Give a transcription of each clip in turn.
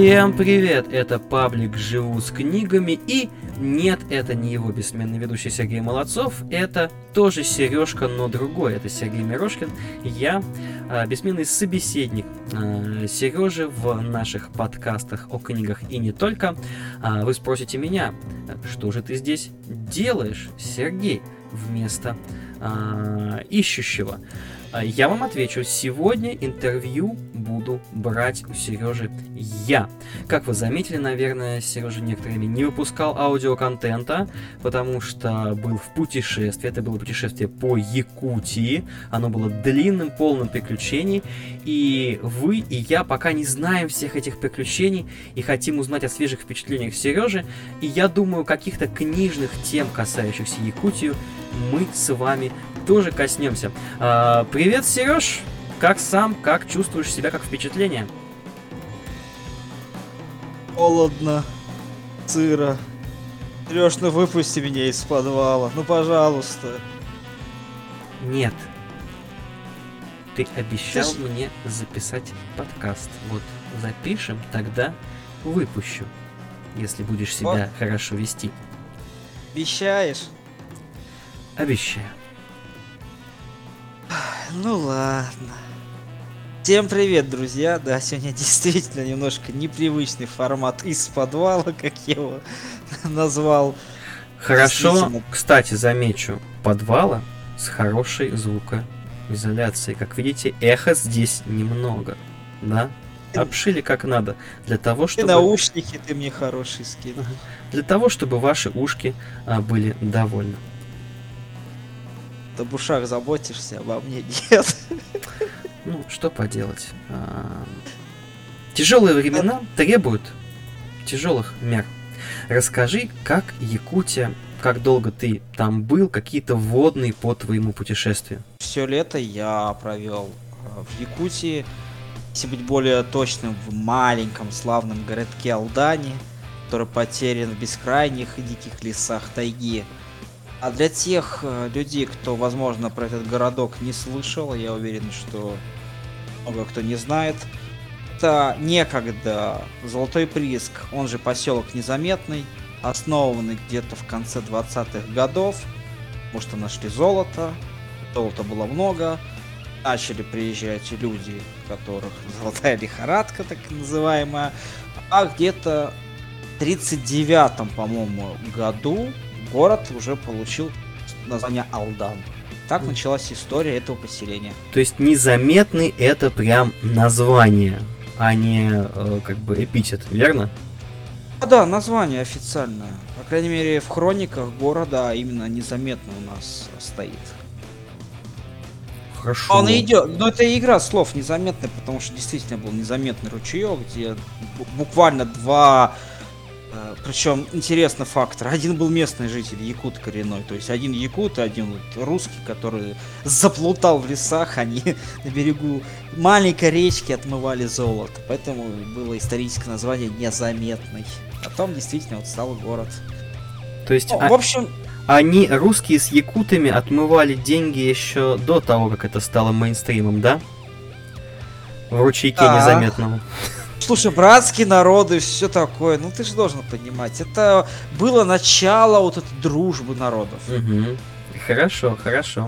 Всем привет! Это паблик «Живу с книгами» и нет, это не его бессменный ведущий Сергей Молодцов, это тоже Сережка, но другой. Это Сергей Мирошкин, я бессменный собеседник Сережи в наших подкастах о книгах и не только. Вы спросите меня, что же ты здесь делаешь, Сергей, вместо ищущего? Я вам отвечу, сегодня интервью буду брать у Сережи я. Как вы заметили, наверное, Сережа некоторое время не выпускал аудиоконтента, потому что был в путешествии. Это было путешествие по Якутии. Оно было длинным, полным приключений. И вы, и я пока не знаем всех этих приключений и хотим узнать о свежих впечатлениях Сережи. И я думаю, каких-то книжных тем, касающихся Якутию, мы с вами тоже коснемся. Привет, Сереж! Как сам? Как чувствуешь себя? Как впечатление? Холодно, сыро. Сереж, ну выпусти меня из подвала. Ну, пожалуйста. Нет. Ты обещал мне записать подкаст. Вот запишем, тогда выпущу. Если будешь себя хорошо вести. Обещаешь? Обещаю. Ну ладно. Всем привет, друзья. Да, сегодня действительно немножко непривычный формат из подвала, как я его назвал. Хорошо, кстати, замечу, подвала с хорошей звукоизоляцией. Как видите, эхо здесь немного, да? Обшили как надо, для того, чтобы... И наушники ты мне хорошие скинул. Для того, чтобы ваши ушки были довольны. Об ушах заботишься, обо мне нет. Ну, что поделать. Тяжелые времена требуют тяжелых мер. Расскажи, как Якутия, как долго ты там был, какие-то вводные по твоему путешествию. Все лето я провел в Якутии, если быть более точным, в маленьком славном городке Алдане, который потерян в бескрайних и диких лесах тайги. А для тех людей, кто, возможно, про этот городок не слышал, я уверен, что много кто не знает, это некогда Золотой Прииск, он же поселок Незаметный, основанный где-то в конце 20-х годов, потому что нашли золото, золота было много, начали приезжать люди, у которых золотая лихорадка, так называемая, а где-то в 39-м, по-моему, году город уже получил название Алдан. Так началась история этого поселения. То есть Незаметный — это прям название, а не как бы эпитет, верно? Да, название официальное. По крайней мере, в хрониках города именно Незаметно у нас стоит. Хорошо. Он идет, но это игра слов Незаметный, потому что действительно был незаметный ручеек, где буквально два. Причем интересный фактор. Один был местный житель, якут коренной. То есть один якут и один вот русский, который заплутал в лесах. Они на берегу маленькой речки отмывали золото. Поэтому было историческое название Незаметный. Потом действительно вот стал город. То есть, в общем... Они, русские, с якутами отмывали деньги еще до того, как это стало мейнстримом, да? В ручейке Незаметного. Слушай, братские народы, все такое, ну ты же должен понимать, это было начало вот этой дружбы народов. Угу. Хорошо, хорошо.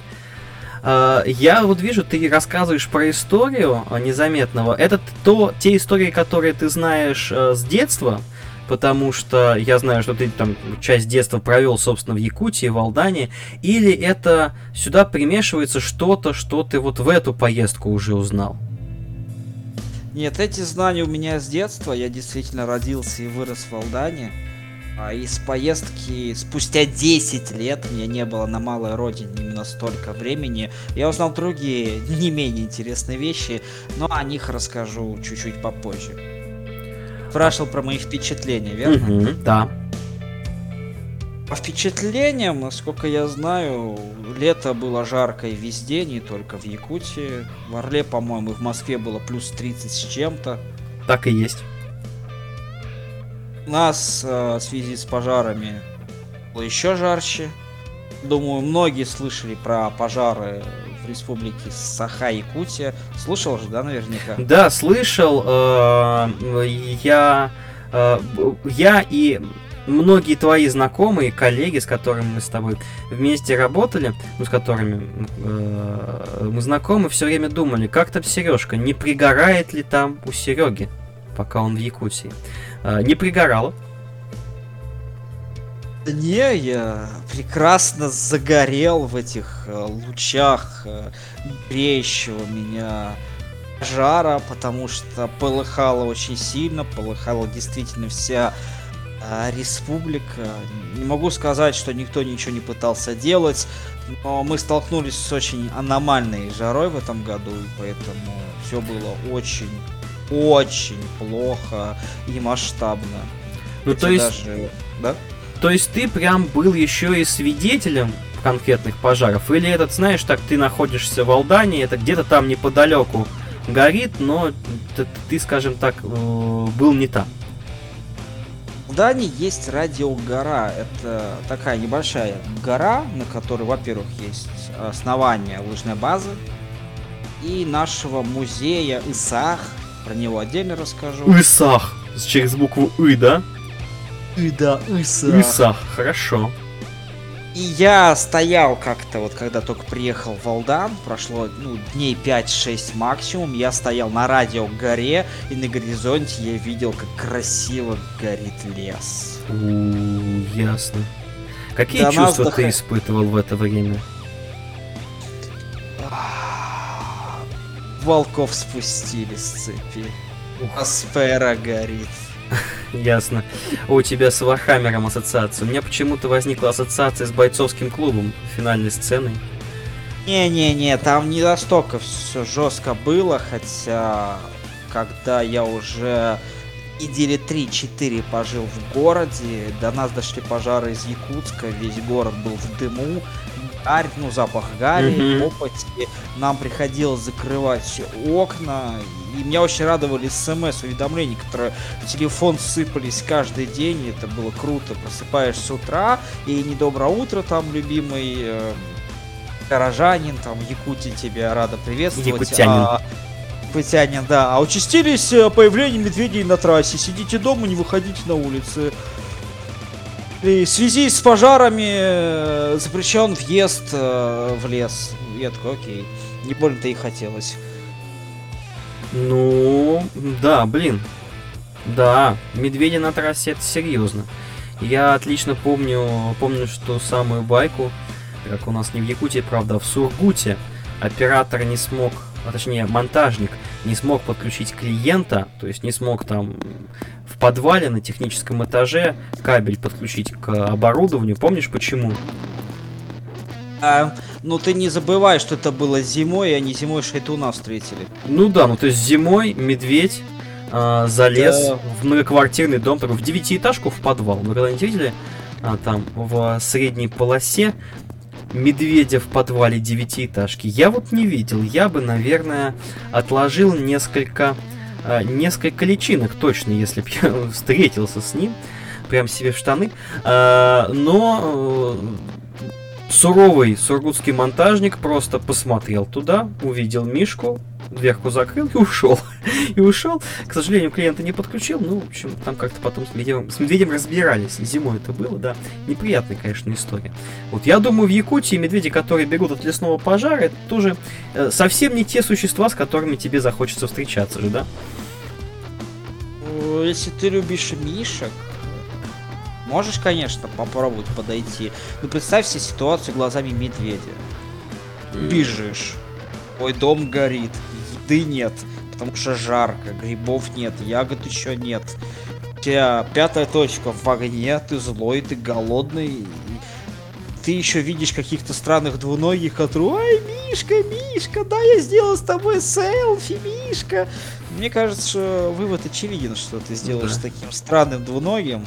Я вот вижу, ты рассказываешь про историю Незаметного. Это те истории, которые ты знаешь с детства, потому что я знаю, что ты там часть детства провел, собственно, в Якутии, в Алдане, или это сюда примешивается что-то, что ты вот в эту поездку уже узнал? Нет, эти знания у меня с детства. Я действительно родился и вырос в Алдане. А из поездки спустя 10 лет, мне не было на малой родине именно столько времени, я узнал другие, не менее интересные вещи, но о них расскажу чуть-чуть попозже. Спрашивал про мои впечатления, верно? Да. По впечатлениям, насколько я знаю, лето было жаркое везде, не только в Якутии. В Орле, по-моему, в Москве было плюс 30 с чем-то. Так и есть. У нас в связи с пожарами было еще жарче. Думаю, многие слышали про пожары в республике Саха-Якутия. Слушал же, да, наверняка? Да, слышал. Я и многие твои знакомые, коллеги, с которыми мы с тобой вместе работали, ну, с которыми мы знакомы, все время думали, как там Сережка, не пригорает ли там у Сереги, пока он в Якутии. Не пригорало. Не, я прекрасно загорел в этих лучах греющего меня жара, потому что полыхало очень сильно, полыхала действительно вся республика. Не могу сказать, что никто ничего не пытался делать, но мы столкнулись с очень аномальной жарой в этом году, и поэтому все было очень плохо и масштабно. Ну, то есть... даже... Да? То есть ты прям был еще и свидетелем конкретных пожаров? Или этот, знаешь, так ты находишься в Алдане, это где-то там неподалеку горит, но ты, скажем так, был не там? В Дании есть радиогора. Это такая небольшая гора, на которой, во-первых, есть основание лыжной базы и нашего музея Исах. Про него отдельно расскажу. Исах! Через букву И, да? Да, Исах. Исах, хорошо. И я стоял как-то, вот когда только приехал в Алдан, прошло дней 5-6 максимум, я стоял на радиогоре, и на горизонте я видел, как красиво горит лес. Ясно. Какие чувства ты испытывал в это время? Волков спустили с цепи. Асфера горит. Ясно. У тебя с Вархаммером ассоциация. У меня почему-то возникла ассоциация с бойцовским клубом, финальной сценой. Не, там не настолько все жестко было, хотя когда я уже недели 3-4 пожил в городе, до нас дошли пожары из Якутска, весь город был в дыму, гарь, запах гари, копоти, нам приходилось закрывать окна, и меня очень радовали смс-уведомления, которые в телефон сыпались каждый день, это было круто, просыпаешься с утра, и недоброе утро, там, любимый горожанин, там, Якутия тебя рада приветствовать. Якутянин, да. А участились появление медведей на трассе. Сидите дома, не выходите на улицы. И в связи с пожарами запрещен въезд в лес. Я такой, окей. Не больно-то и хотелось. Ну, да, блин. Да, медведи на трассе — это серьезно. Я отлично помню, что самую байку, как у нас не в Якутии, правда, а в Сургуте, оператор не смог, а точнее монтажник не смог подключить клиента, то есть не смог там в подвале на техническом этаже кабель подключить к оборудованию. Помнишь почему? Ну ты не забывай, что это было зимой, и они зимой шайтуна встретили. Ну да, то есть зимой медведь залез в многоквартирный дом, такой в 9-этажку в подвал. Вы когда-нибудь видели там в средней полосе медведя в подвале 9-этажки? Я вот не видел. Я бы, наверное, отложил несколько личинок точно, если бы я встретился с ним. Прям себе в штаны. Но суровый сургутский монтажник просто посмотрел туда, увидел Мишку, дверку закрыл и ушел. К сожалению, клиента не подключил. Ну, в общем, там как-то потом с медведем разбирались. Зимой это было, да. Неприятная, конечно, история. Вот я думаю, в Якутии медведи, которые бегут от лесного пожара, это тоже совсем не те существа, с которыми тебе захочется встречаться же, да? Если ты любишь мишек, можешь, конечно, попробовать подойти. Но представь себе ситуацию глазами медведя. Бежишь. Твой дом горит. Еды нет. Потому что жарко. Грибов нет. Ягод еще нет. У тебя 5-я точка в огне. Ты злой, ты голодный. Ты еще видишь каких-то странных двуногих, которые: ой, Мишка, да, я сделал с тобой селфи, Мишка. Мне кажется, что вывод очевиден, что ты сделаешь с таким странным двуногим.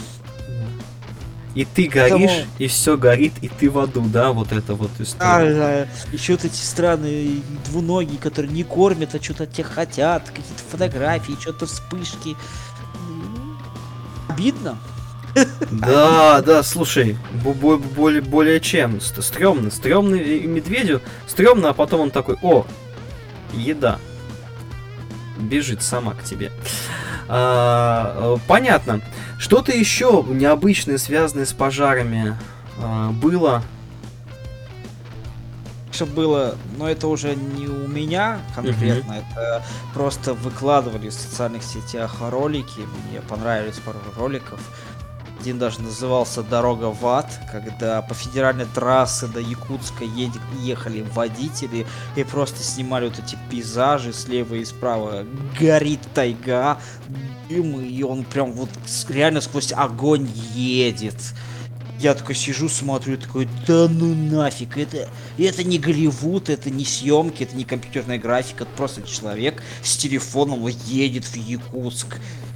И ты горишь, и все горит, и ты в аду, да, вот это вот история. Да. Еще вот эти странные двуногие, которые не кормят, а что-то от тебя хотят, какие-то фотографии, что-то вспышки. Обидно. Да, да, слушай, более чем. Стрёмно. Стрёмный медведю. Стрёмно, а потом он такой: о, еда. Бежит сама к тебе. Понятно. Что-то еще необычное, связанное с пожарами, было? Что было, но это уже не у меня конкретно, это просто выкладывали в социальных сетях ролики, мне понравились пару роликов. Один даже назывался «Дорога в ад», когда по федеральной трассе до Якутска ехали водители и просто снимали вот эти пейзажи слева и справа. Горит тайга, дым, и он прям вот реально сквозь огонь едет. Я такой сижу, смотрю, такой: да ну нафиг, это не Голливуд, это не съемки, это не компьютерная графика, это просто человек с телефоном едет в Якутск.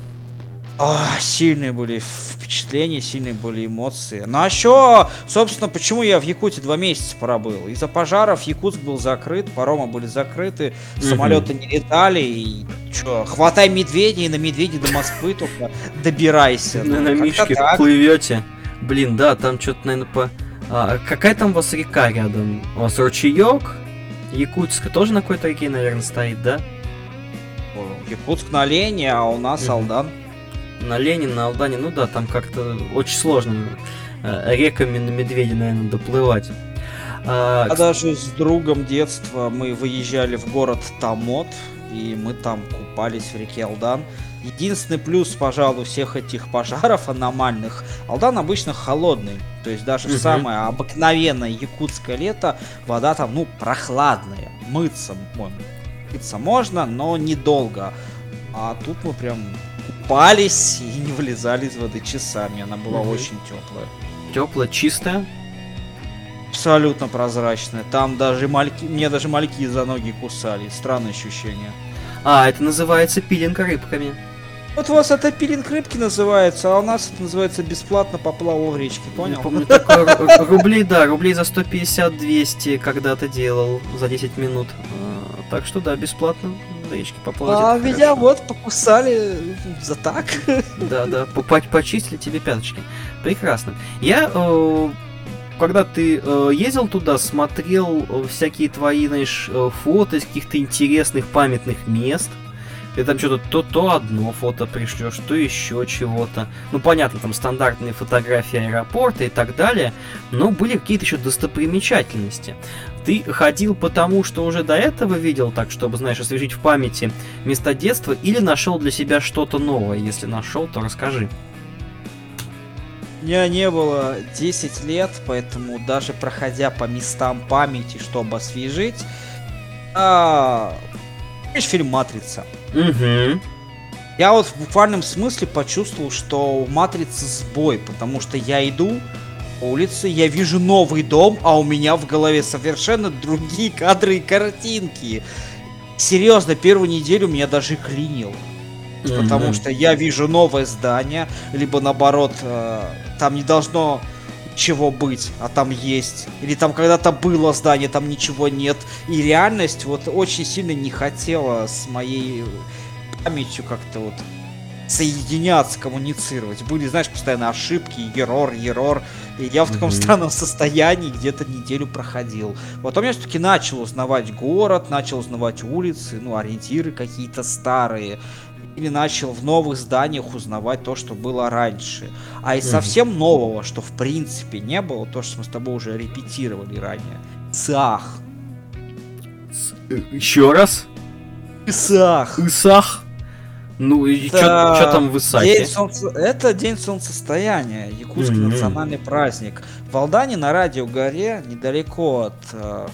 Сильные были впечатления, сильные были эмоции. Ну а что, собственно, почему я в Якутии 2 месяца пробыл? Из-за пожаров Якутск был закрыт, паромы были закрыты, самолеты не летали, и чё, хватай медведей, и на медведи до Москвы только добирайся. На Мишке плывете. Блин, да, там что-то, наверное, какая там у вас река рядом? У вас ручеек? Якутска тоже на какой-то реке, наверное, стоит, да? Якутск на Лене, а у нас Алдан. На Лене, на Алдане, ну да, там как-то очень сложно реками на медведя, наверное, доплывать. Даже с другом детства мы выезжали в город Тамот, и мы там купались в реке Алдан. Единственный плюс, пожалуй, всех этих пожаров аномальных: Алдан обычно холодный, то есть даже в самое обыкновенное якутское лето вода там, прохладная, мыться можно, но недолго. А тут мы прям купались и не вылезали из воды часами, она была очень теплая. Теплая, чистая? Абсолютно прозрачная. Там даже мне даже мальки за ноги кусали. Странное ощущение. Это называется пилинг рыбками. Вот у вас это пилинг рыбки называется, а у нас это называется бесплатно поплавал в речке, понял? Я помню, такое рублей за 150-200 когда-то делал за 10 минут. Так что да, бесплатно в речке поплавать. Меня вот покусали за так. Да, почистили тебе пяточки. Прекрасно. Я, когда ты ездил туда, смотрел всякие твои, знаешь, фото из каких-то интересных памятных мест. Ты там что-то то одно фото пришлешь, то еще чего-то. Ну, понятно, там стандартные фотографии аэропорта и так далее, но были какие-то еще достопримечательности. Ты ходил потому, что уже до этого видел, так, чтобы, знаешь, освежить в памяти места детства, или нашел для себя что-то новое? Если нашел, то расскажи. Меня не было 10 лет, поэтому даже проходя по местам памяти, чтобы освежить, фильм «Матрица». Я вот в буквальном смысле почувствовал, что у «Матрицы» сбой, потому что я иду по улице, я вижу новый дом, а у меня в голове совершенно другие кадры и картинки. Серьезно, первую неделю меня даже клинило. Потому что я вижу новое здание, либо наоборот, там не должно чего быть, а там есть. Или там когда-то было здание, там ничего нет. И реальность вот очень сильно не хотела с моей памятью как-то вот соединяться, коммуницировать. Были, знаешь, постоянно ошибки, ерор. И я в таком странном состоянии где-то неделю проходил. Потом я все-таки начал узнавать город, начал узнавать улицы, ориентиры какие-то старые. Или начал в новых зданиях узнавать то, что было раньше. А из совсем нового, что в принципе не было, то, что мы с тобой уже репетировали ранее. Исаах. Еще раз? Исаах. Ну и что там в Исахе? Это день солнцестояния, якутский национальный праздник. В Алдане на Радио-горе, недалеко от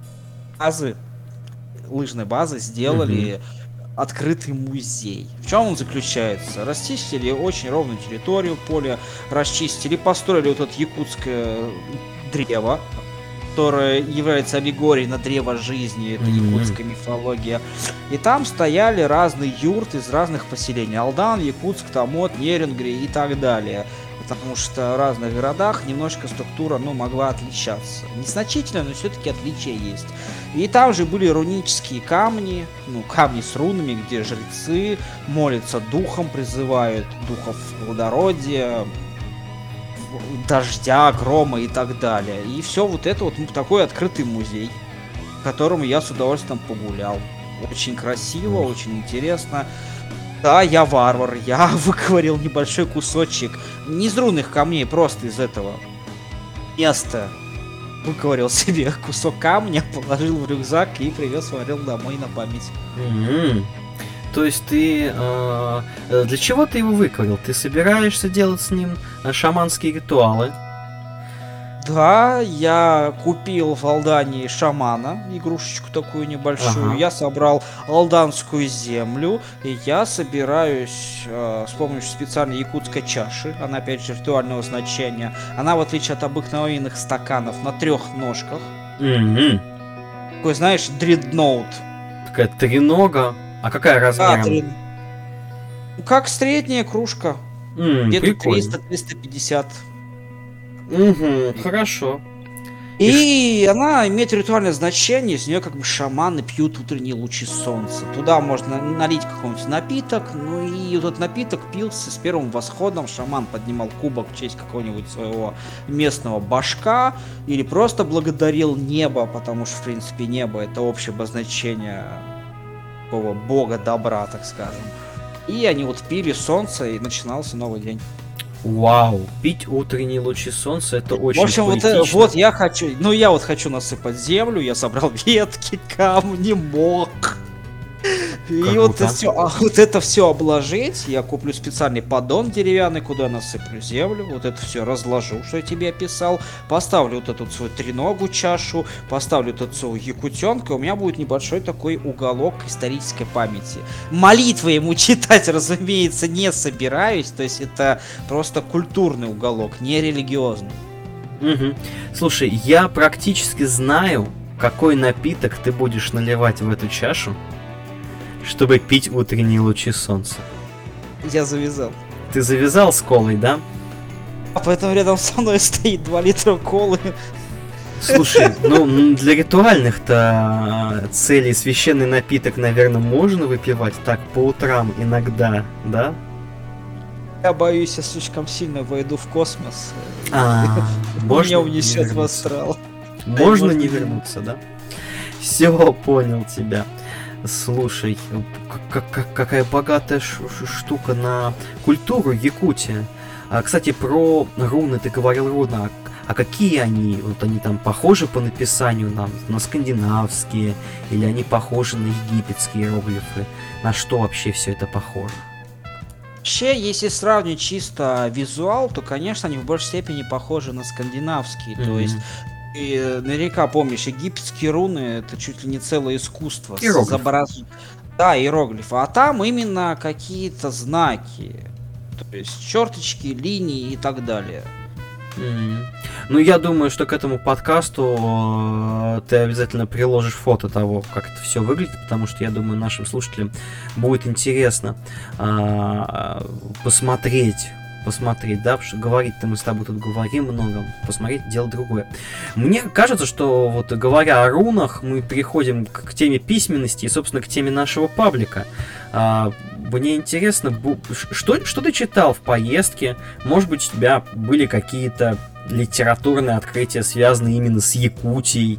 лыжной базы, сделали открытый музей. В чем он заключается? Расчистили очень ровную территорию, поле расчистили, построили вот это якутское древо, которое является аллегорией на древо жизни, это якутская мифология. И там стояли разные юрты из разных поселений: Алдан, Якутск, Тамот, Нерюнгри и так далее. Потому что в разных городах немножко структура, могла отличаться. Незначительно, но все-таки отличия есть. И там же были рунические камни, камни с рунами, где жрецы молятся духом, призывают духов плодородия, дождя, грома и так далее. И все вот это вот такой открытый музей, в котором я с удовольствием погулял. Очень красиво, очень интересно. Да, я варвар, я выковырил небольшой кусочек не из рунных камней, просто из этого места. Выковырил себе кусок камня, положил в рюкзак и привез, сварил домой на память. То есть ты... для чего ты его выковырил? Ты собираешься делать с ним шаманские ритуалы? Да, я купил в Алдании шамана, игрушечку такую небольшую. Я собрал алданскую землю, и я собираюсь с помощью специальной якутской чаши. Она, опять же, ритуального значения. Она, в отличие от обыкновенных стаканов, на 3 ножках. Такой, знаешь, дредноут. Такая тренога. А какая размером? Как средняя кружка. Где-то 300-350. Хорошо. И она имеет ритуальное значение, из нее как бы шаманы пьют утренние лучи солнца. Туда можно налить какой-нибудь напиток, ну и этот напиток пился с первым восходом. Шаман поднимал кубок в честь какого-нибудь своего местного башка, или просто благодарил небо, потому что, в принципе, небо — это общее обозначение такого бога добра, так скажем. И они вот пили солнце, и начинался новый день. Вау, пить утренние лучи солнца — это очень поэтично. В общем, вот я хочу, я вот хочу насыпать землю, я собрал ветки, камни, мох. И вот это все обложить, я куплю специальный поддон деревянный, куда насыплю землю, вот это все разложу, что я тебе описал, поставлю вот эту свою треногу чашу, поставлю вот эту свою якутенку, и у меня будет небольшой такой уголок исторической памяти. Молитвы ему читать, разумеется, не собираюсь, то есть это просто культурный уголок, не религиозный. Слушай, я практически знаю, какой напиток ты будешь наливать в эту чашу, чтобы пить утренние лучи солнца. Я завязал. Ты завязал с колой, да? А поэтому рядом со мной стоит 2 литра колы. Слушай, для ритуальных-то целей священный напиток, наверное, можно выпивать так по утрам иногда, да? Я боюсь, я слишком сильно войду в космос. Меня унесет в астрал. Можно не вернуться, да? Все, понял тебя. Слушай, какая богатая штука на культуру Якутия. Кстати, про руны ты говорил, руны. А какие они? Вот они там похожи по написанию на скандинавские? Или они похожи на египетские иероглифы? На что вообще все это похоже? Вообще, если сравнить чисто визуал, то, конечно, они в большей степени похожи на скандинавские. То есть, и наверняка помнишь, египетские руны — это чуть ли не целое искусство. Да, иероглифы. А там именно какие-то знаки. То есть черточки, линии и так далее. Ну, я думаю, что к этому подкасту ты обязательно приложишь фото того, как это все выглядит, потому что, я думаю, нашим слушателям будет интересно посмотреть, да, потому что говорить-то мы с тобой тут говорим много, посмотреть — дело другое. Мне кажется, что вот говоря о рунах, мы переходим к теме письменности и, собственно, к теме нашего паблика. Мне интересно, что ты читал в поездке? Может быть, у тебя были какие-то литературные открытия, связанные именно с Якутией?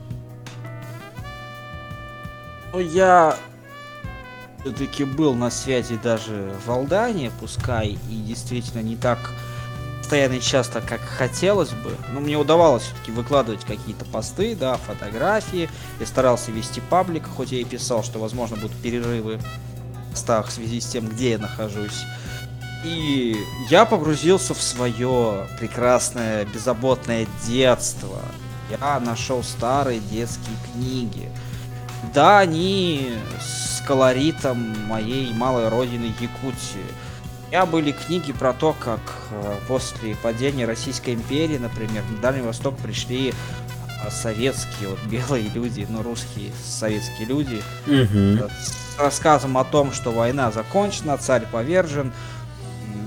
Ну, я все-таки был на связи даже в Алдане, пускай и действительно не так постоянно и часто, как хотелось бы. Но мне удавалось все-таки выкладывать какие-то посты, да, фотографии. Я старался вести паблик, хоть я и писал, что, возможно, будут перерывы в постах в связи с тем, где я нахожусь. И я погрузился в свое прекрасное, беззаботное детство. Я нашел старые детские книги. Да, они с колоритом моей малой родины Якутии. У меня были книги про то, как после падения Российской империи, например, на Дальний Восток пришли советские вот белые люди, русские советские люди, с рассказом о том, что война закончена, царь повержен,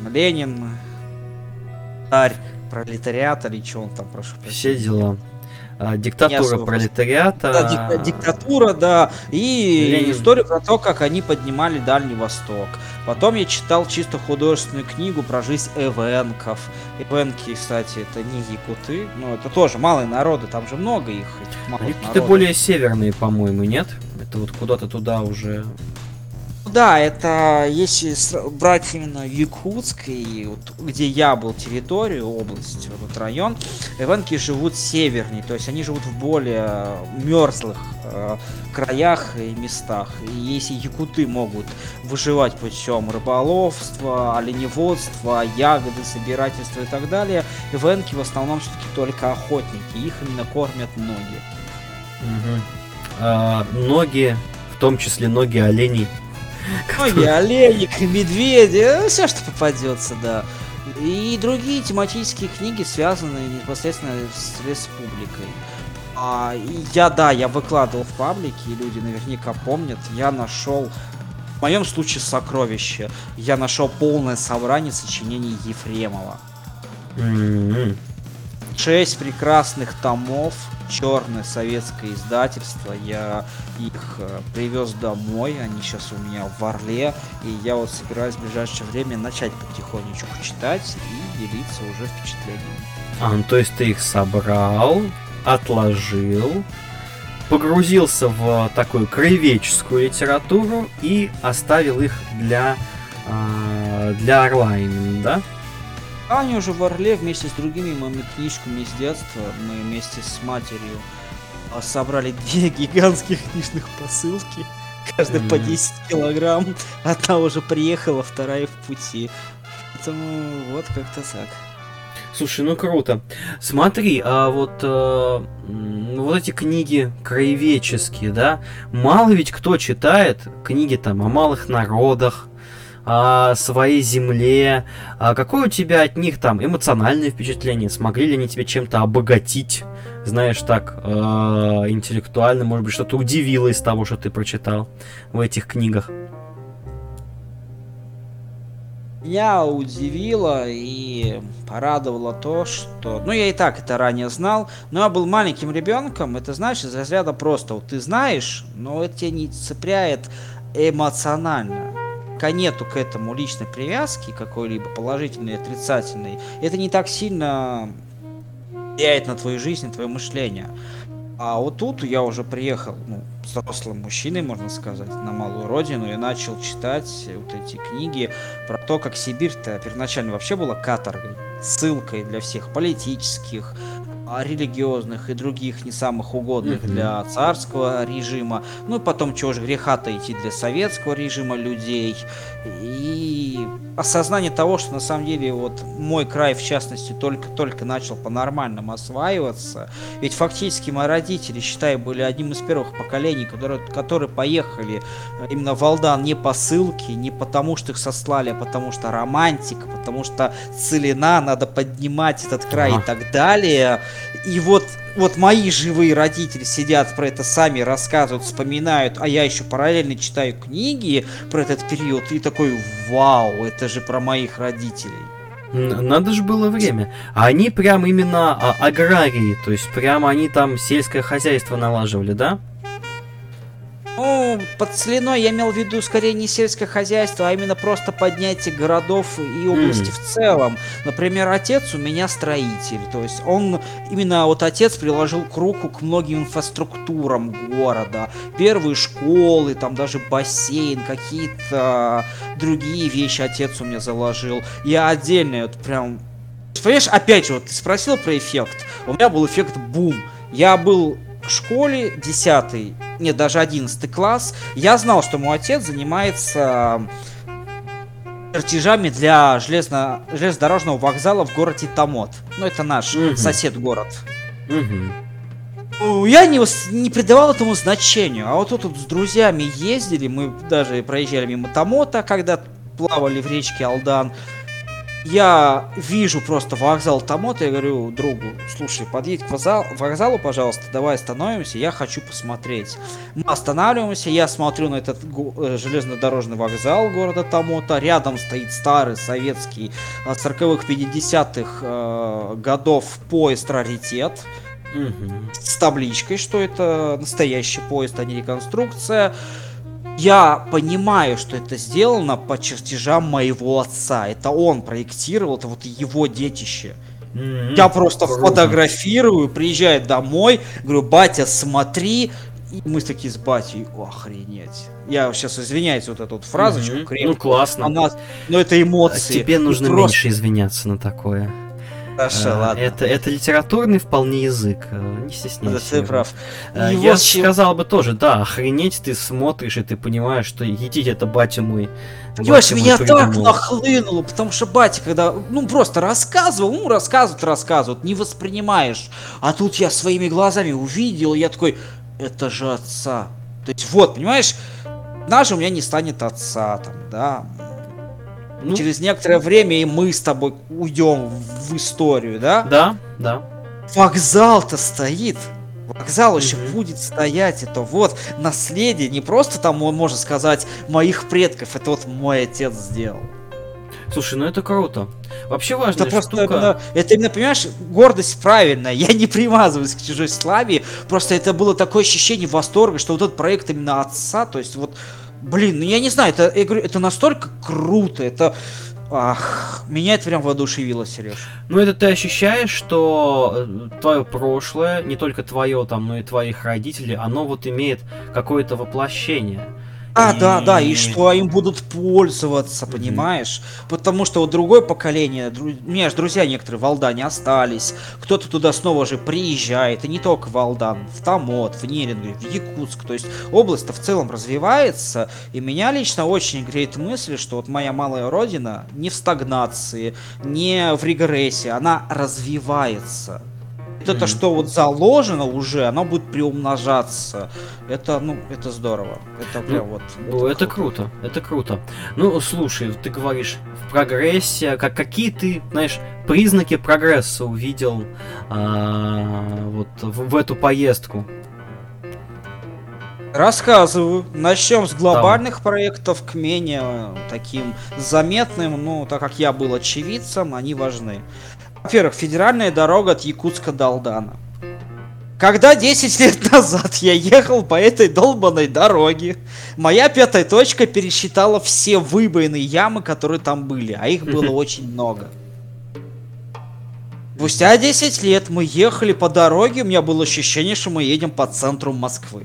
Ленин, царь пролетариата, или что он там, прошу прощения. Все дела. Диктатура особо. пролетариата. Да, диктатура, да, и Ленин. историю про то, как они поднимали Дальний Восток. Потом я читал чисто художественную книгу про жизнь эвенков. Эвенки, кстати, это не якуты, но это тоже малые народы, там же много их, этих малых Они какие-то народов. более северные, по-моему, нет? Это вот куда-то туда уже. Да, это если брать именно Якутск, и вот, где я был, территорию, область, вот район, эвенки живут севернее, то есть они живут в более мерзлых краях и местах. И если якуты могут выживать путем рыболовства, оленеводства, ягоды, собирательства и так далее, эвенки в основном все-таки только охотники, их именно кормят ноги. Ноги, в том числе ноги оленей. Ноги оленек, медведи, все, что попадется, да. И другие тематические книги, связанные непосредственно с республикой. Я выкладывал в паблике, и люди наверняка помнят, я нашел, в моем случае, сокровище. Я нашел полное собрание сочинений Ефремова. 6 прекрасных томов, черное советское издательство. Я их привез домой, они сейчас у меня в Орле, и я вот собираюсь в ближайшее время начать потихонечку читать и делиться уже впечатлениями. Ну, то есть ты их собрал, отложил, погрузился в такую краеведческую литературу и оставил их для Орла именно, да? Они уже в Орле вместе с другими моими книжками из детства. Мы вместе с матерью собрали 2 гигантских книжных посылки. Каждая по 10 килограмм. Одна уже приехала, вторая в пути. Поэтому вот как-то так. Слушай, ну круто. Смотри, вот эти книги краеведческие, да, мало ведь кто читает книги там о малых народах, о своей земле. Какое у тебя от них там эмоциональное впечатление? Смогли ли они тебя чем-то обогатить? Знаешь, так, интеллектуально, может быть, что-то удивило из того, что ты прочитал в этих книгах? Меня удивило и порадовало то, что... Ну, я и так это ранее знал, но я был маленьким ребенком, это, знаешь, из разряда просто, вот ты знаешь, но это тебя не цепляет эмоционально. Пока нету к этому личной привязки какой-либо, положительной, отрицательной, это не так сильно влияет на твою жизнь, на твое мышление. А вот тут я уже приехал, взрослым мужчиной, можно сказать, на малую родину, и начал читать вот эти книги про то, как Сибирь-то первоначально вообще была каторгой, ссылкой для всех политических, религиозных и других не самых угодных для царского режима. Ну и потом, чего же греха-то идти для советского режима людей. И осознание того, что на самом деле вот мой край, в частности, только-только начал по-нормальному осваиваться. Ведь фактически мои родители, считай, были одним из первых поколений, которые поехали именно в Алдан не по ссылке, не потому что их сослали, а потому что романтика, потому что целина, надо поднимать этот край и так далее. И вот мои живые родители сидят про это сами, рассказывают, вспоминают, а я еще параллельно читаю книги про этот период и такой: вау, это же про моих родителей. Надо же было время. А они прям именно аграрии, то есть прямо они там сельское хозяйство налаживали, да? Ну, под целиной я имел в виду скорее не сельское хозяйство, а именно просто поднятие городов и области в целом. Например, отец у меня строитель, то есть он, именно вот отец приложил к руку к многим инфраструктурам города. Первые школы, там даже бассейн, какие-то другие вещи отец у меня заложил. Я отдельно вот прям... Понимаешь, опять же, вот ты спросил про эффект. У меня был эффект бум. Я был в школе 10-й, нет, даже 11 класс. Я знал, что мой отец занимается чертежами для железнодорожного вокзала в городе Томот. Ну, это наш сосед-город. Я не придавал этому значению. А вот тут с друзьями ездили, мы даже проезжали мимо Томота, когда плавали в речке Алдан. Я вижу просто вокзал Томота, я говорю другу: слушай, подъедь к вокзалу, пожалуйста, давай остановимся, я хочу посмотреть. Мы останавливаемся, я смотрю на этот железнодорожный вокзал города Томота, рядом стоит старый советский 40-х, 50-х годов поезд «Раритет». Мгм. с табличкой, что это настоящий поезд, а не реконструкция. Я понимаю, что это сделано по чертежам моего отца. Это он проектировал, это вот его детище. Я просто Круто. фотографирую, приезжаю домой, говорю, батя, смотри. И мы такие с батей, охренеть. Я сейчас извиняюсь, вот эту вот фразочку Мгм. крепкую. Ну, классно. Она, но это эмоции. Тебе И нужно просто- меньше извиняться на такое. Хорошо, ладно. Это литературный вполне язык. Не Да, стесняйся. ты прав. И Я в общем, сказал бы тоже, да, охренеть ты смотришь, и ты понимаешь, что едить это батя мой. понимаешь, батя мой меня так придумал. нахлынуло, потому что батя, когда, просто рассказывал, рассказывают, не воспринимаешь. А тут я своими глазами увидел, и я такой, это же отца. То есть, вот, понимаешь, даже у меня не станет отца, там, да. Ну, Через некоторое время и мы с тобой уйдем в историю, да? да. Вокзал-то стоит. Вокзал еще Мгм. будет стоять. Это вот наследие. Не просто там, можно сказать, моих предков. Это вот мой отец сделал. Слушай, ну это круто. Вообще важная Это просто штука. это именно, понимаешь, гордость правильная. Я не примазываюсь к чужой славе. Просто это было такое ощущение восторга, что вот этот проект именно отца. То есть вот, блин, ну я не знаю, это, я говорю, это настолько круто. Это... Ах, меня это прям воодушевило, Сереж. Ну это ты ощущаешь, что твое прошлое, не только твое там, но и твоих родителей, оно вот имеет какое-то воплощение. Да, и И- что им будут пользоваться, Мгм. понимаешь? Потому что вот другое поколение, у меня же друзья некоторые в Алдане остались, кто-то туда снова же приезжает, и не только в Алдан, в Томот, в Неринг, в Якутск, то есть область-то в целом развивается, и меня лично очень греет мысль, что вот моя малая родина не в стагнации, не в регрессе, она развивается. Вот это, Мгм. что вот заложено уже, оно будет приумножаться. Это, это здорово. Это прям вот... Ну, это круто, это круто. Ну, слушай, ты говоришь в прогрессе, какие ты, знаешь, признаки прогресса увидел вот в эту поездку? Рассказываю. Начнем с глобальных проектов к менее таким заметным. Ну, так как я был очевидцем, они важны. Во-первых, федеральная дорога от Якутска до Алдана. Когда 10 лет назад я ехал по этой долбанной дороге, моя пятая точка пересчитала все выбоины ямы, которые там были, а их было очень много. Спустя 10 лет мы ехали по дороге, у меня было ощущение, что мы едем по центру Москвы.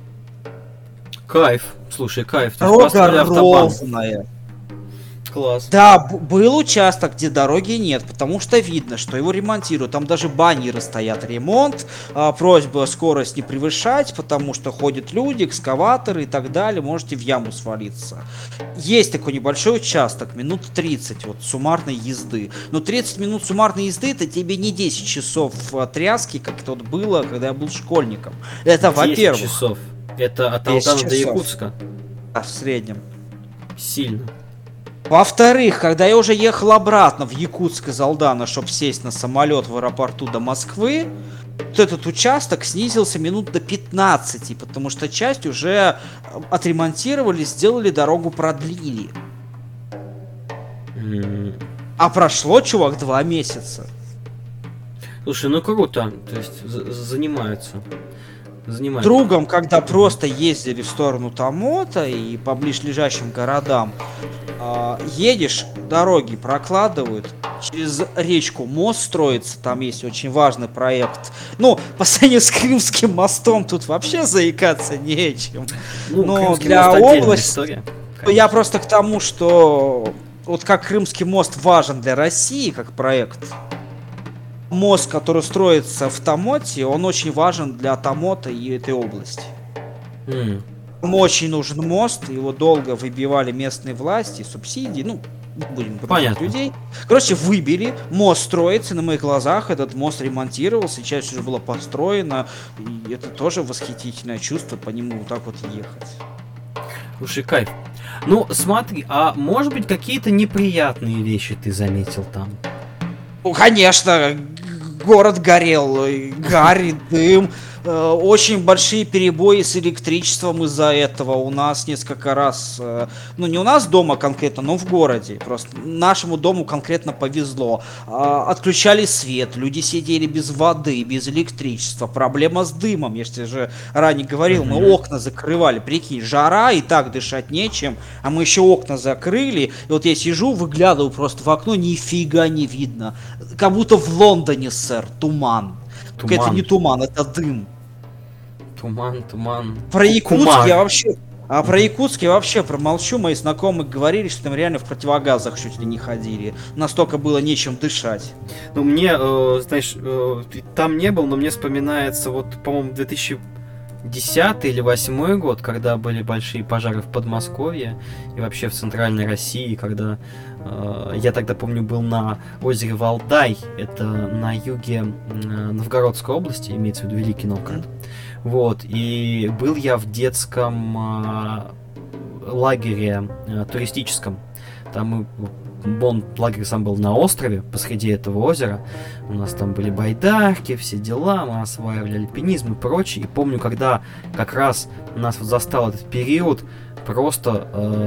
Кайф, слушай, кайф. То есть Дорога построили автобан. ровная. Класс. Да, был участок, где дороги нет, потому что видно, что его ремонтируют. Там даже баннеры стоят, ремонт, просьба скорость не превышать, потому что ходят люди, экскаваторы и так далее, можете в яму свалиться. Есть такой небольшой участок, минут 30 вот суммарной езды. Но 30 минут суммарной езды это тебе не 10 часов тряски, как это вот было, когда я был школьником. Это 10 во-первых. часов. Это от 10 Алдана до часов. Якутска. В среднем. Сильно. Во-вторых, когда я уже ехал обратно в Якутск из Алдана, чтобы сесть на самолет в аэропорту до Москвы, вот этот участок снизился минут до 15, потому что часть уже отремонтировали, сделали дорогу, продлили. А прошло, чувак, 2 месяца. Слушай, ну круто. То есть занимаются. Другом, когда просто ездили в сторону Томота и по ближайшим городам, едешь, дороги прокладывают, через речку мост строится, там есть очень важный проект. Ну, по сравнению с Крымским мостом тут вообще заикаться нечем. Ну, Но Крымский для мост отдельная области... история, Я просто к тому, что вот как Крымский мост важен для России как проект, мост, который строится в Томоте, он очень важен для Томота и этой области. Там очень нужен мост, его долго выбивали местные власти, субсидии, не будем говорить людей. Короче, выбили, мост строится, на моих глазах этот мост ремонтировался, часть уже была построена, и это тоже восхитительное чувство, по нему вот так вот ехать. Слушай, кайф. Ну, смотри, а может быть какие-то неприятные вещи ты заметил там? Ну, конечно, город горел, гарь, дым, очень большие перебои с электричеством из-за этого. У нас несколько раз, ну не у нас дома конкретно, но в городе, просто нашему дому конкретно повезло. Отключали свет, люди сидели без воды, без электричества, проблема с дымом, я же же ранее говорил, мы окна закрывали, прикинь, жара, и так дышать нечем, а мы еще окна закрыли, и вот я сижу, выглядываю просто в окно, нифига не видно, как будто в Лондоне, сэр, туман. Только это не туман, это дым. Туман. Про Якутск я вообще... А про Якутск я вообще промолчу. Мои знакомые говорили, что там реально в противогазах чуть ли не ходили. Настолько было нечем дышать. Ну, мне, знаешь, там не был, но мне вспоминается, вот, по-моему, 2010 или 2008 год, когда были большие пожары в Подмосковье и вообще в Центральной России, когда я тогда, помню, был на озере Валдай, это на юге Новгородской области, имеется в виду Великий Новгород. Вот, и был я в детском лагере туристическом. Там лагерь сам был на острове, посреди этого озера. У нас там были байдарки, все дела, мы осваивали альпинизм и прочее. И помню, когда как раз нас вот застал этот период, просто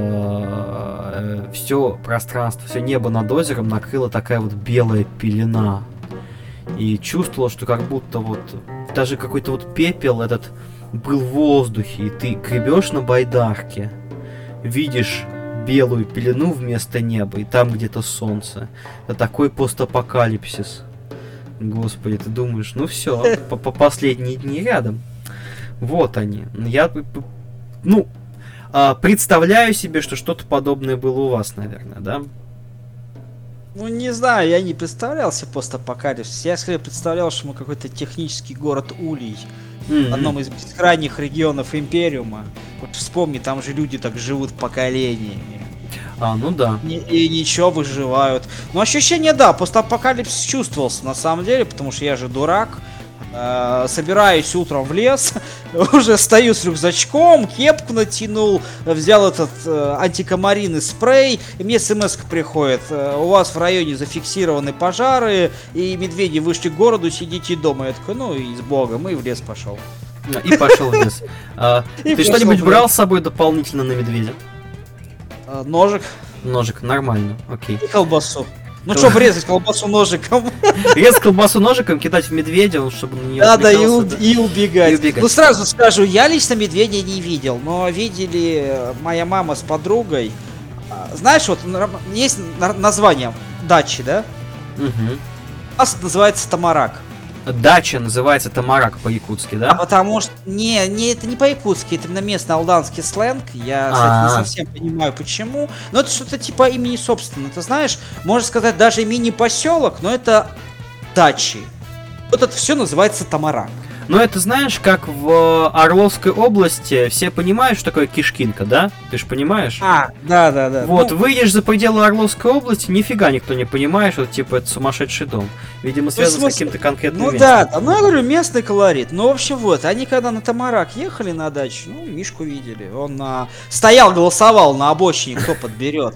все пространство, все небо над озером накрыла такая вот белая пелена. И чувствовал, что как будто вот даже какой-то вот пепел этот был в воздухе, и ты гребешь на байдарке, видишь белую пелену вместо неба, и там где-то солнце. Это такой постапокалипсис. Господи, ты думаешь, ну все, по последние дни рядом. Вот они. Я, ну, представляю себе, что что-то подобное было у вас, наверное, да? Ну, не знаю, я не представлял себе постапокалипсис. Я скорее представлял, что мы какой-то технический город Улей. В одном из бескрайних регионов Империума. Вот вспомни, там же люди так живут поколениями. Ну да. И ничего, выживают. Но ощущение, да, постапокалипсис чувствовался на самом деле, потому что я же дурак. Собираюсь утром в лес, уже стою с рюкзачком, кепку натянул, взял этот антикомаринный спрей, и мне смс приходит: у вас в районе зафиксированы пожары, и медведи вышли к городу, сидите дома. Я такой, ну и с богом, и в лес пошел. И пошел в лес. Ты что-нибудь брал с собой дополнительно на медведя? Ножик. Ножик, нормально, окей. И колбасу. Ну что, резать колбасу ножиком? Резать колбасу ножиком, кидать в медведя, чтобы он не да, и убегать. убегать. Ну сразу скажу, я лично медведя не видел, но видели моя мама с подругой. Знаешь, вот есть название дачи, да? Угу. У нас это называется Тамарак. Дача называется Тамарак по-якутски, да? Потому что это не по-якутски, это именно местный алданский сленг. Я, кстати, не совсем понимаю почему. Но это что-то типа имени собственно. Ты знаешь, можно сказать, даже мини-поселок, но это дачи. Вот это все называется Тамарак. Но это знаешь, как в Орловской области все понимают, что такое Кишкинка, да? Ты же понимаешь? Да. Вот, выйдешь за пределы Орловской области, нифига никто не понимает, что типа это сумасшедший дом. Видимо, связано с каким-то конкретным местом. Да, ну я говорю, местный колорит. Ну, в общем, вот, они когда на Тамарак ехали на дачу, ну, Мишку видели. Он стоял, голосовал на обочине, кто подберет.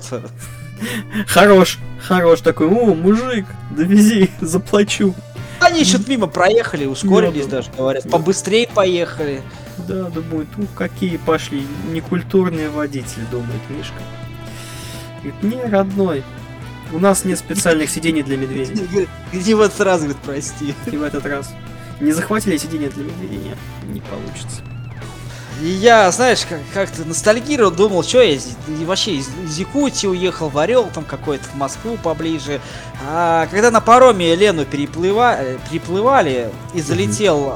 Хорош такой, мужик, довези, заплачу. Они что-то мимо проехали, ускорились даже, говорят, побыстрее поехали. Да, думают, какие пошли некультурные водители, думает Мишка. Говорит, не, родной, у нас нет специальных сидений для медведей. Где в этот раз, говорит, прости. И в этот раз. Не захватили сиденья для медведей? Нет, не получится. И я, знаешь, как-то ностальгировал, думал, что я вообще из Якутии уехал в Орел, там какой-то в Москву поближе. А когда на пароме Лену переплывали и залетел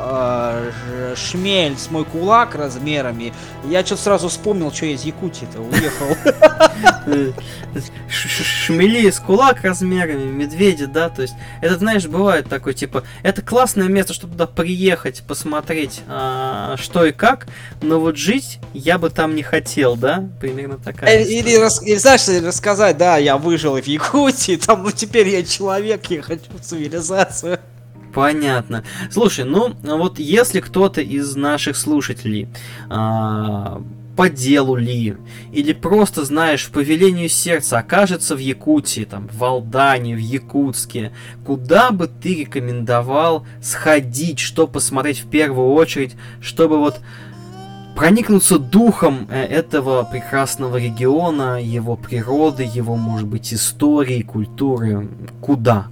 шмель с мой кулак размерами, я что-то сразу вспомнил, что я из Якутии-то уехал. Шмели с кулак размерами, медведи, да, то есть, это, знаешь, бывает такое, типа, это классное место, чтобы туда приехать, посмотреть, что и как, но вот жить я бы там не хотел, да, примерно такая или знаешь, рассказать, да, я выжил в Якутии, там, ну, теперь я человек, я хочу в цивилизацию. Понятно. Слушай, ну вот если кто-то из наших слушателей по делу ли, или просто, знаешь, по велению сердца окажется в Якутии, там, в Алдане, в Якутске, куда бы ты рекомендовал сходить, что посмотреть в первую очередь, чтобы вот проникнуться духом этого прекрасного региона, его природы, его, может быть, истории, культуры? Куда?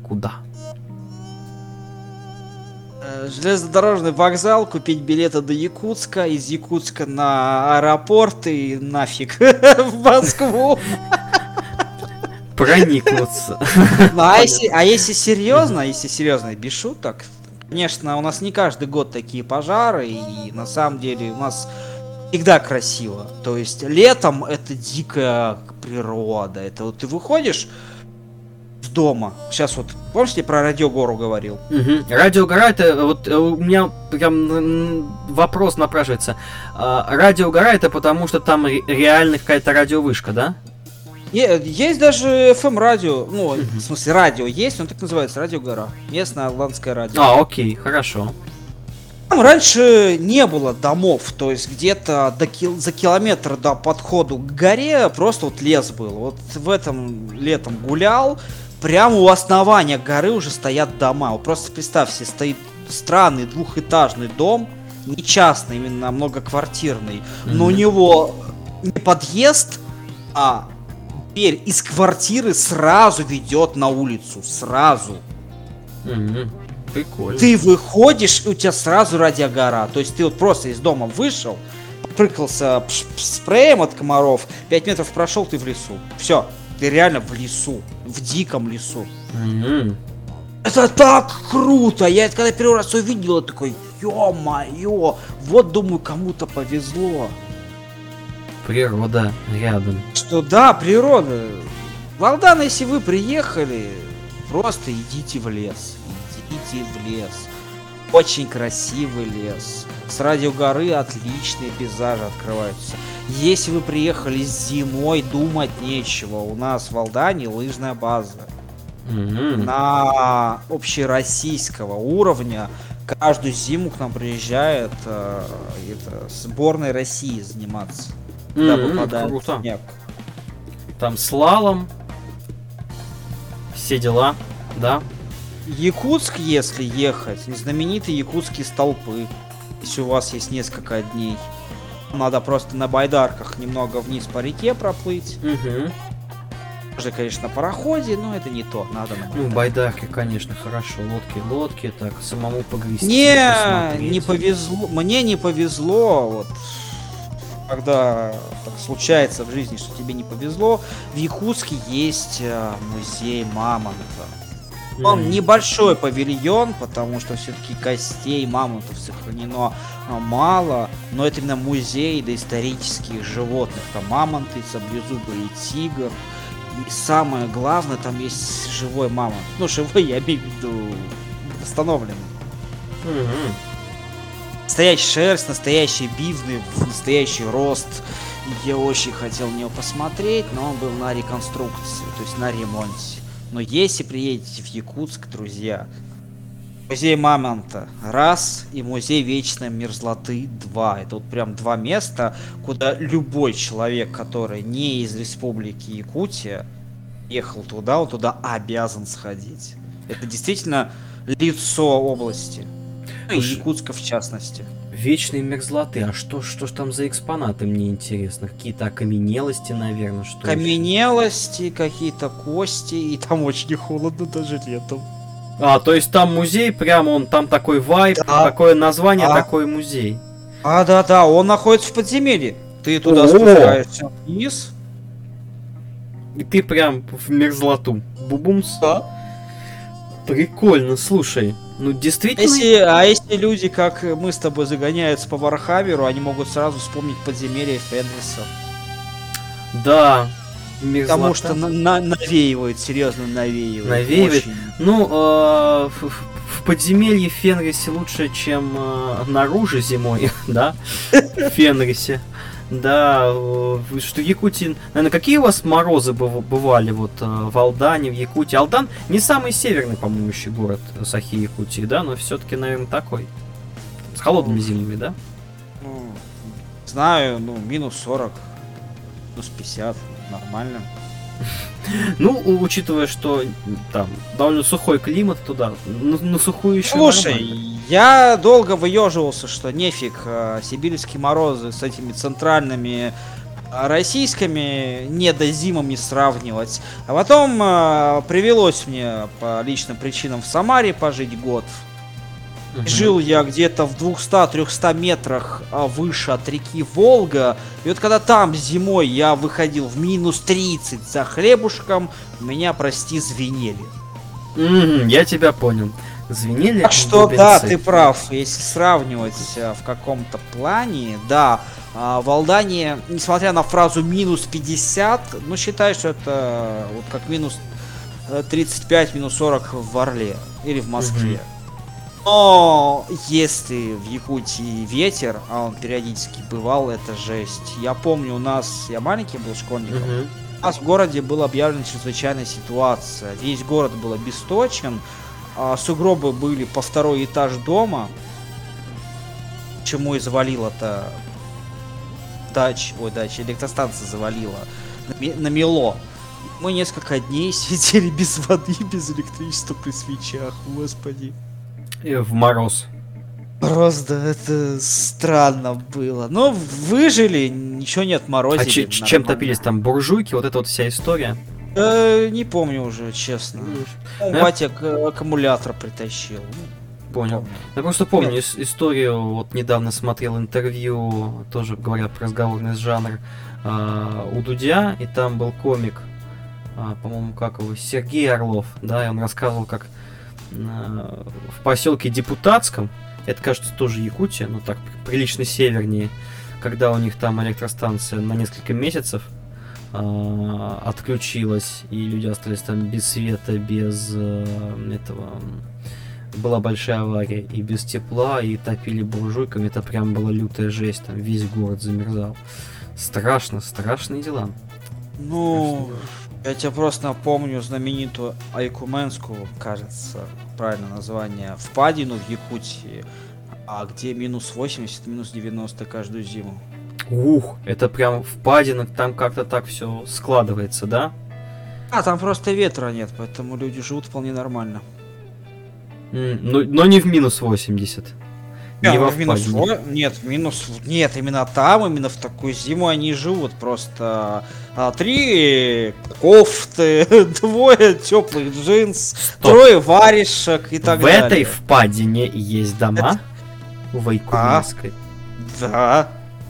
Железнодорожный вокзал, купить билеты до Якутска, из Якутска на аэропорт и нафиг в Москву. Проникнуться. А если серьезно, без шуток, конечно, у нас не каждый год такие пожары, и на самом деле у нас всегда красиво. То есть летом это дикая природа. Это вот ты выходишь с дома. Сейчас вот, помнишь, я про Радиогору говорил? Угу. Радиогора, это вот у меня прям вопрос напрашивается. Радиогора это потому, что там реально какая-то радиовышка, да? Есть даже FM-радио, ну, в смысле радио есть, он так называется, Радиогора. Местное албанское радио. Окей, хорошо. Там раньше не было домов, то есть где-то за километр до подхода к горе просто вот лес был. Вот в этом летом гулял, прямо у основания горы уже стоят дома. Вот просто представь себе, стоит странный двухэтажный дом, не частный, именно многоквартирный, но у него не подъезд, а дверь из квартиры сразу ведет на улицу, сразу. Прикольно. Ты выходишь, и у тебя сразу радиогора. То есть ты вот просто из дома вышел, прыкался спреем от комаров, 5 метров прошел, ты в лесу. Все, ты реально в лесу, в диком лесу. Это так круто! Я это когда первый раз увидел, я такой, ё-моё, вот думаю, кому-то повезло. Природа рядом. Что да, природа. В Алдан, если вы приехали, просто идите в лес. Идите в лес. Очень красивый лес. С радиогоры отличные пейзажи открываются. Если вы приехали зимой, думать нечего. У нас в Алдане лыжная база. На общероссийского уровня каждую зиму к нам приезжает сборная России заниматься. Когда выпадает снег. Там слалом. Все дела, да? Якутск, если ехать, знаменитые якутские столпы. Если у вас есть несколько дней, надо просто на байдарках немного вниз по реке проплыть. Можно, конечно, на пароходе, но это не то, надо на байдарке. Ну, байдарки, конечно, хорошо. Лодки, так, самому погрести. Не повезло, мне не повезло, вот. Когда так случается в жизни, что тебе не повезло, в Якутске есть музей мамонта. Он небольшой павильон, потому что все-таки костей мамонтов сохранено мало, но это именно музей доисторических животных. Там мамонты, саблезубый тигр. И самое главное, там есть живой мамонт. Ну, живой, я имею в виду восстановленный. Настоящая шерсть, настоящие бивны, настоящий рост. Я очень хотел на него посмотреть, но он был на реконструкции, то есть на ремонте. Но если приедете в Якутск, друзья, музей мамонта раз и музей вечной мерзлоты 2. Это вот прям два места, куда любой человек, который не из республики Якутия, ехал туда, он туда обязан сходить. Это действительно лицо области. Ну и Якутска в частности. Вечные мерзлоты. А что ж там за экспонаты, мне интересно? Какие-то окаменелости, наверное, что Окаменелости, еще? Какие-то кости, и там очень холодно даже летом. То есть там музей, прямо он там такой вайб, такое название, такой музей. Да, он находится в подземелье. Ты туда спускаешься вниз. И ты прям в мерзлоту. Бубумс. Да. Прикольно, слушай. Ну, действительно... А если люди, как мы с тобой, загоняются по Вархаммеру, они могут сразу вспомнить подземелье Фенриса. Да, мерзлота. Потому что навеивает, серьезно навеивает. Навеивает. Очень. Ну, в подземелье Фенрисе лучше, чем наружу зимой, да? В Фенрисе. Да, что Якутия... Наверное, какие у вас морозы бывали вот в Алдане, в Якутии? Алдан не самый северный, по-моему, еще город Сахи Якутии, да? Но все-таки, наверное, такой. С холодными зимами, да? Знаю, ну, минус 40, минус 50, нормально. Ну, учитывая, что там довольно сухой климат туда, на сухую еще Слушай, нормально. я долго выеживался, что нефиг сибирские морозы с этими центральными российскими недозимами сравнивать. А потом привелось мне по личным причинам в Самаре пожить год. Мгм. Жил я где-то в 200-300 метрах выше от реки Волга. И вот когда там зимой я выходил в минус 30 за хлебушком, меня, прости, звенели. Я тебя понял. Звенели Так что бубенцы. да, ты прав. Если сравнивать в каком-то плане, да, в Алдане, несмотря на фразу минус 50, ну считай, что это вот как минус 35, минус 40 в Орле или в Москве. Но если в Якутии ветер, а он периодически бывал, это жесть. Я помню, я маленький был школьником, Мгм. у нас в городе была объявлена чрезвычайная ситуация. Весь город был обесточен, сугробы были по второй этаж дома, чему и завалило-то дача, электростанция завалила, намело. Мы несколько дней сидели без воды, без электричества при свечах, господи. В мороз. Просто это странно было. Но выжили, ничего не А отморозили. чем нормально. топились там? Буржуйки? Вот эта вот вся история. Не помню уже, честно. Ну, Батя аккумулятор притащил. Понял. Я просто помню историю, вот недавно смотрел интервью, тоже говорят про разговорный жанр, у Дудя, и там был комик, по-моему, как его, Сергей Орлов, да, и он рассказывал, как в поселке Депутатском, это, кажется, тоже Якутия, но так прилично севернее, когда у них там электростанция на несколько месяцев отключилась, и люди остались там без света, без этого... Была большая авария, и без тепла, и топили буржуйками, это прям была лютая жесть, там весь город замерзал. Страшно, страшные дела. Ну, я тебе просто напомню знаменитую Айкуменскую, кажется, правильное название, впадину в Якутии, где минус 80, минус 90 каждую зиму. Ух, это прям впадина, там как-то так все складывается, да? Там просто ветра нет, поэтому люди живут вполне нормально. Но не в минус 80. Не во впадине. Нет, именно там, именно в такую зиму они живут. Просто 3 кофты, 2 теплых джинс, Стоп. 3 варежек и так В далее. этой впадине есть дома? В Айкуменской. Да.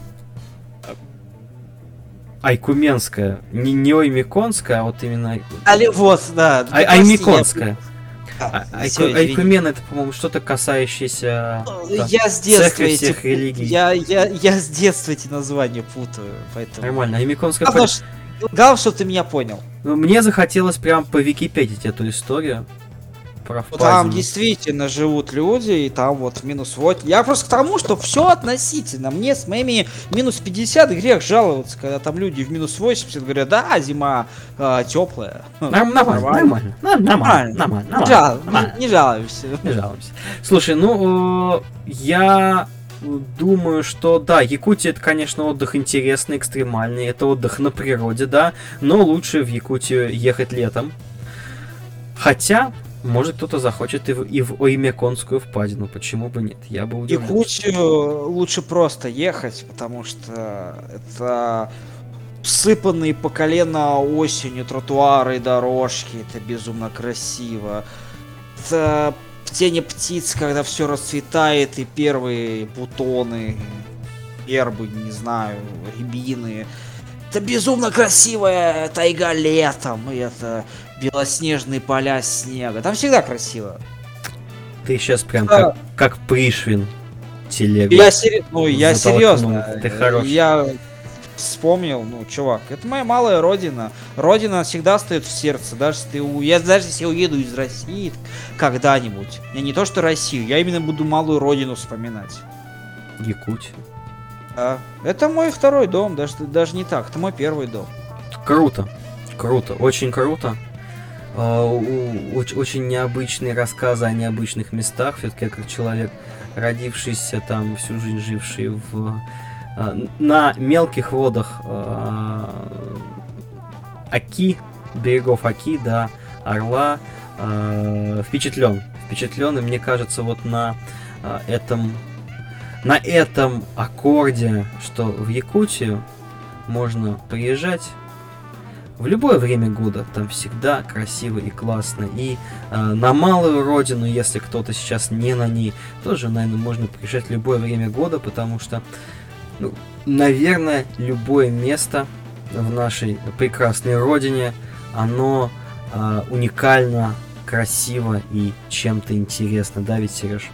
Айкуменская. Не Оймеконская, а вот именно... Вот, да. Аймеконская. Всё, извини. Айкумен это, по-моему, что-то касающееся Я с детства церкви всех религий. Я с детства эти названия путаю, поэтому. Нормально. Аймеконская... Главное, что ты меня понял. Мне захотелось прям по википедить эту историю. Про Ну, там впадину. действительно живут люди, и там вот минус 8. Я просто к тому, что все относительно. Мне с моими минус 50 грех жаловаться, когда там люди в минус 80 говорят, да, зима теплая. Нормально. Не жалуемся. Не жалуемся. Слушай, я думаю, что да, Якутия это, конечно, отдых интересный, экстремальный, это отдых на природе, да, но лучше в Якутию ехать летом. Хотя, может, кто-то захочет и в Оймеконскую впадину, почему бы нет? Я бы удивлен. Якутию лучше просто ехать, потому что это всыпанные по колено осенью тротуары и дорожки, это безумно красиво. Это птение птиц, когда все расцветает, и первые бутоны, гербы, не знаю, рябины. Это безумно красивая тайга летом, и это белоснежные поля снега. Там всегда красиво. Ты сейчас прям Да. как Пришвин телегу. Я затолкнул. серьезно. Ты хорош. Я вспомнил, чувак, это моя малая родина. Родина всегда остается в сердце, даже если я уеду из России когда-нибудь. Я не то что Россию, я именно буду малую родину вспоминать. Якутия. Да. Это мой второй дом, даже не так, это мой первый дом. Круто. Очень круто. Очень необычные рассказы о необычных местах. Все-таки я как человек, родившийся там, всю жизнь живший в на мелких водах Оки, берегов Оки, да, Орла, впечатлен. Впечатлен, и мне кажется, вот на этом аккорде, что в Якутию можно приезжать в любое время года, там всегда красиво и классно. И на малую родину, если кто-то сейчас не на ней, тоже, наверное, можно приезжать в любое время года, потому что, ну, наверное, любое место в нашей прекрасной родине, оно уникально, красиво и чем-то интересно, да, ведь, Сереж?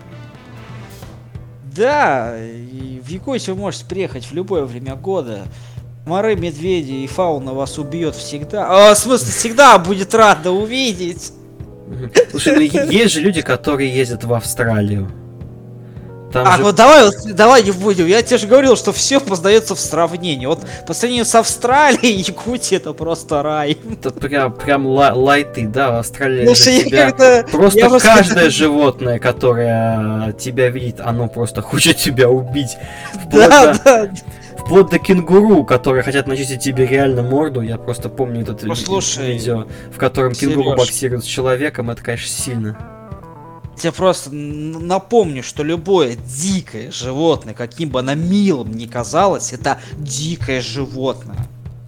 Да, и в Якутию вы можете приехать в любое время года. Комары, медведи и фауна вас убьет всегда. В смысле, всегда будет рада увидеть. Слушай, ну есть же люди, которые ездят в Австралию. Там же... вот давай не будем. Я тебе же говорил, что все познается в сравнении. Вот по сравнению с Австралией, Якутия это просто рай. Это прям лайты, да, в Австралии Слушай, тебя... Просто каждое животное, которое тебя видит, оно просто хочет тебя убить. Вплоть до кенгуру, которые хотят начистить тебе реально морду. Я просто помню этот видео, в котором кенгуру боксирует с человеком. Это, конечно, сильно. Я просто напомню, что любое дикое животное, каким бы оно милым ни казалось, это дикое животное.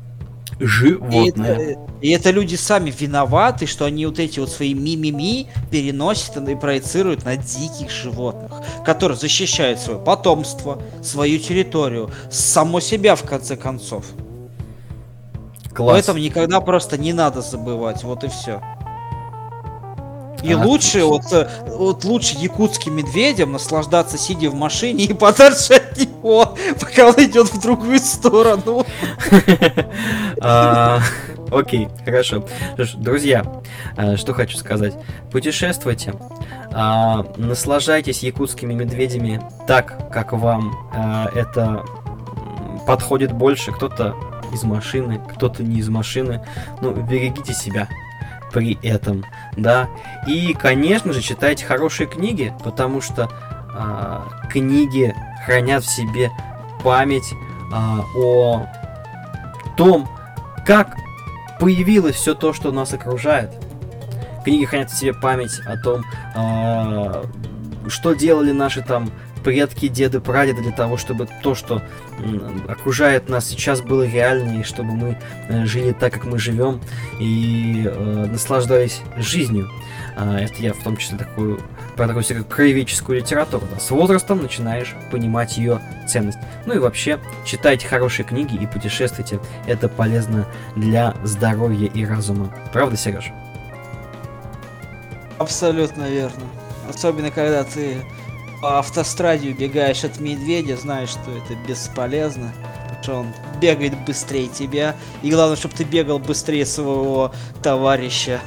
И это люди сами виноваты, что они вот эти вот свои ми-ми-ми переносят и проецируют на диких животных, которые защищают свое потомство, свою территорию, само себя в конце концов. Класс. Поэтому никогда просто не надо забывать, вот и все. И лучше, вот лучше якутским медведям наслаждаться, сидя в машине и подальше от него, пока он идет в другую сторону. Окей, хорошо. Друзья, что хочу сказать. Путешествуйте, наслаждайтесь якутскими медведями так, как вам это подходит больше. Кто-то из машины, кто-то не из машины. Ну, берегите себя при этом, да. И, конечно же, читайте хорошие книги, потому что книги хранят в себе память о том, как появилось все то, что нас окружает. Книги хранят в себе память о том, что делали наши там предки, деды, прадеды для того, чтобы то, что окружает нас сейчас, было реальнее, чтобы мы жили так, как мы живем, и наслаждались жизнью. Это я в том числе про такую всякую краеведческую литературу. Да. С возрастом начинаешь понимать ее ценность. Ну и вообще, читайте хорошие книги и путешествуйте. Это полезно для здоровья и разума. Правда, Сереж? Абсолютно верно. Особенно, когда ты по автостраде убегаешь от медведя, знаешь, что это бесполезно, потому что он бегает быстрее тебя, и главное, чтобы ты бегал быстрее своего товарища.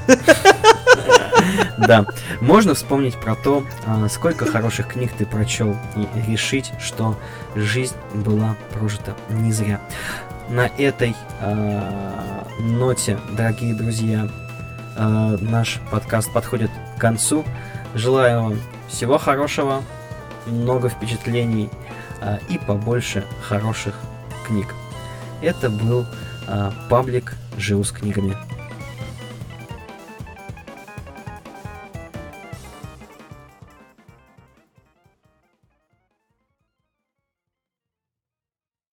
Да, можно вспомнить про то, сколько хороших книг ты прочел, и решить, что жизнь была прожита не зря. На этой ноте, дорогие друзья, наш подкаст подходит к концу. Желаю вам всего хорошего, много впечатлений и побольше хороших книг. Это был паблик «Живу с книгами».